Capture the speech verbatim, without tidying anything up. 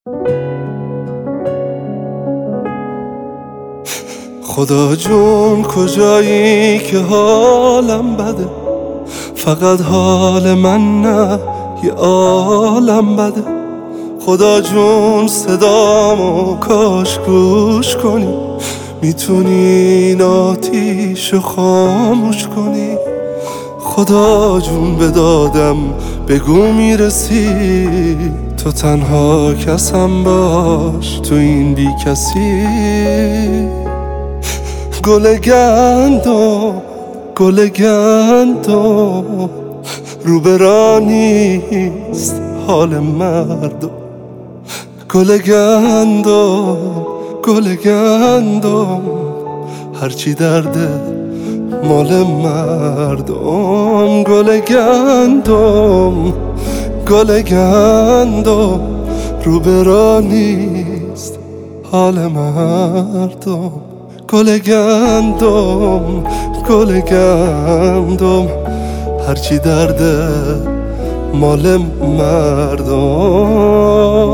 خدا جون کجایی که حالم بده، فقط حال من نه یه عالم بده. خدا جون صدامو کاش گوش کنی، میتونی این آتیشو خاموش کنی. خدا جون به دادم بگو میرسی، تو تنها کسم باش تو این بی کسی. گل گندم گل گندم رو به نیست حال مردم. گل گندم گل گندم هرچی درده مال مردم. گل گندم گل گندم رو به نیست حال مردم. گل گندم گل گندم هرچی درده مال مردم.